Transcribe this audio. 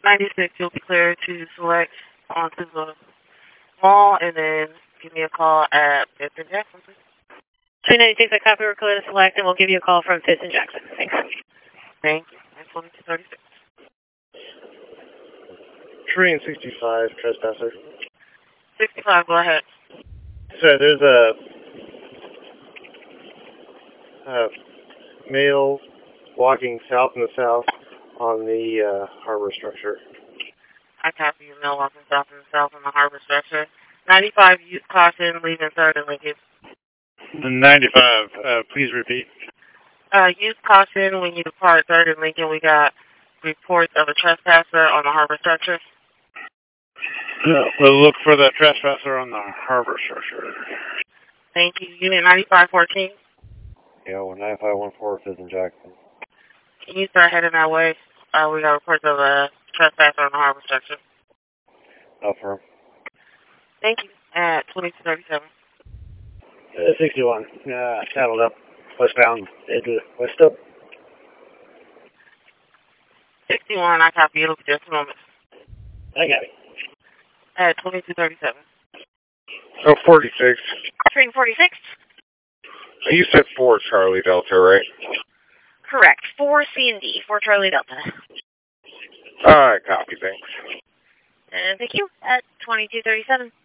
96, you'll be cleared to select onto the mall, and then give me a call at 5th and Jackson, please. 296, I copy, we're clear to select, and we'll give you a call from 5th and Jackson. Thanks. Thank you. And 2236. Tree and 65, trespasser. 65, go ahead. So there's a male walking south in the south on the harbor structure. I copy you, Mel walking south and south on the harbor structure. 95, use caution, leaving 3rd and Lincoln. 95, please repeat. Use caution when you depart 3rd and Lincoln. We got reports of a trespasser on the harbor structure. We'll look for the trespasser on the harbor structure. Thank you. Unit 9514. Yeah, 9514, 5th and Jackson. Can you start heading that way? We got reports of a trespasser on the harbor structure. Affirm. Thank you. At 2237. 61. Saddled up. Westbound. West up. 61, I copy you. It'll be just a moment. I got it. At 2237. Oh, 46. Train 46? You said 4 Charlie Delta, right? Correct. 4 C&D, 4 Charlie Delta. Alright, copy, thanks. And thank you. At 2237.